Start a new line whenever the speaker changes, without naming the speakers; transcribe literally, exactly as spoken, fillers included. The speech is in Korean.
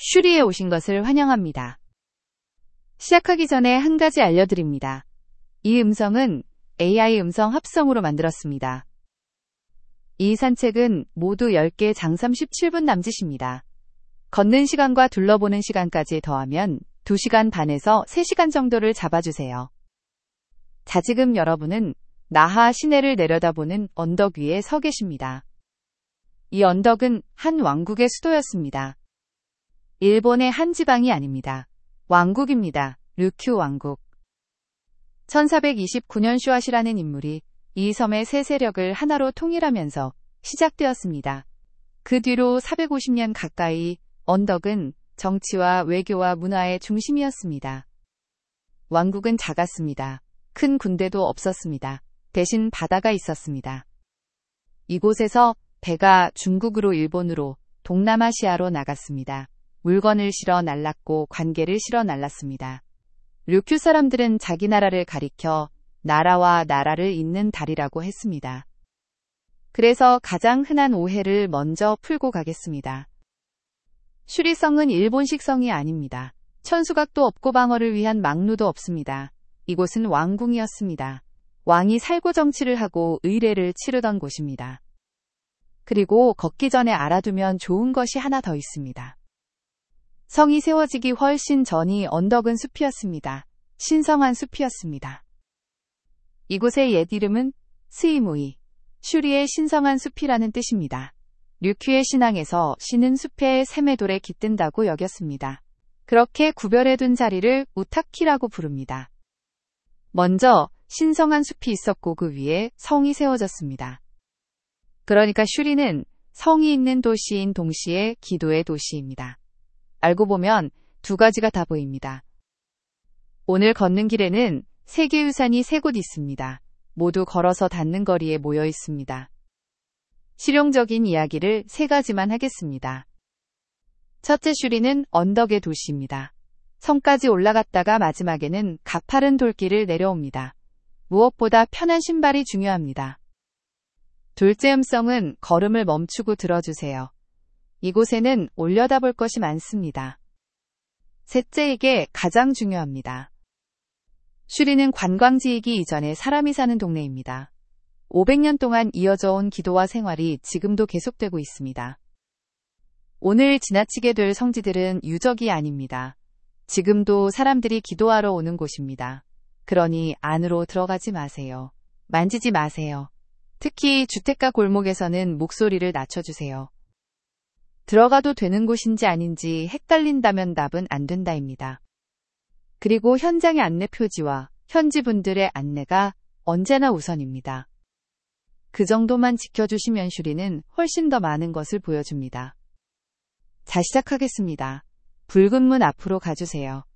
슈리에 오신 것을 환영합니다. 시작하기 전에 한 가지 알려드립니다. 이 음성은 에이아이 음성 합성으로 만들었습니다. 이 산책은 모두 열 개 장삼 십칠 분 남짓입니다. 걷는 시간과 둘러보는 시간까지 더하면 두 시간 반에서 세 시간 정도를 잡아주세요. 자, 지금 여러분은 나하 시내를 내려다보는 언덕 위에 서 계십니다. 이 언덕은 한 왕국의 수도였습니다. 일본의 한 지방이 아닙니다. 왕국입니다. 류큐 왕국. 천사백이십구 년 슈아시라는 인물이 이 섬의 세 세력을 하나로 통일하면서 시작되었습니다. 그 뒤로 사백오십 년 가까이 언덕은 정치와 외교와 문화의 중심이었습니다. 왕국은 작았습니다. 큰 군대도 없었습니다. 대신 바다가 있었습니다. 이곳에서 배가 중국으로 일본으로 동남아시아로 나갔습니다. 물건을 실어 날랐고 관계를 실어 날랐습니다. 류큐 사람들은 자기 나라를 가리켜 나라와 나라를 잇는 다리라고 했습니다. 그래서 가장 흔한 오해를 먼저 풀고 가겠습니다. 슈리성은 일본식 성이 아닙니다. 천수각도 없고 방어를 위한 망루도 없습니다. 이곳은 왕궁이었습니다. 왕이 살고 정치를 하고 의례를 치르던 곳입니다. 그리고 걷기 전에 알아두면 좋은 것이 하나 더 있습니다. 성이 세워지기 훨씬 전이 언덕은 숲이었습니다. 신성한 숲이었습니다. 이곳의 옛 이름은 스이무이, 슈리의 신성한 숲이라는 뜻입니다. 류큐의 신앙에서 신은 숲의 샘의돌에 깃든다고 여겼습니다. 그렇게 구별해둔 자리를 우타키라고 부릅니다. 먼저 신성한 숲이 있었고 그 위에 성이 세워졌습니다. 그러니까 슈리는 성이 있는 도시인 동시에 기도의 도시입니다. 알고 보면 두 가지가 다 보입니다. 오늘 걷는 길에는 세계유산이 세 곳 있습니다. 모두 걸어서 닿는 거리에 모여 있습니다. 실용적인 이야기를 세 가지만 하겠습니다. 첫째, 슈리는 언덕의 도시입니다. 성까지 올라갔다가 마지막에는 가파른 돌길을 내려옵니다. 무엇보다 편한 신발이 중요합니다. 둘째 음성은 걸음을 멈추고 들어주세요. 이곳에는 올려다볼 것이 많습니다. 셋째에게 가장 중요합니다. 슈리는 관광지이기 이전에 사람이 사는 동네입니다. 오백 년 동안 이어져 온 기도와 생활이 지금도 계속되고 있습니다. 오늘 지나치게 될 성지들은 유적이 아닙니다. 지금도 사람들이 기도하러 오는 곳입니다. 그러니 안으로 들어가지 마세요. 만지지 마세요. 특히 주택가 골목에서는 목소리를 낮춰주세요. 들어가도 되는 곳인지 아닌지 헷갈린다면 답은 안 된다입니다. 그리고 현장의 안내 표지와 현지 분들의 안내가 언제나 우선입니다. 그 정도만 지켜주시면 슈리는 훨씬 더 많은 것을 보여줍니다. 자, 시작하겠습니다. 붉은 문 앞으로 가주세요.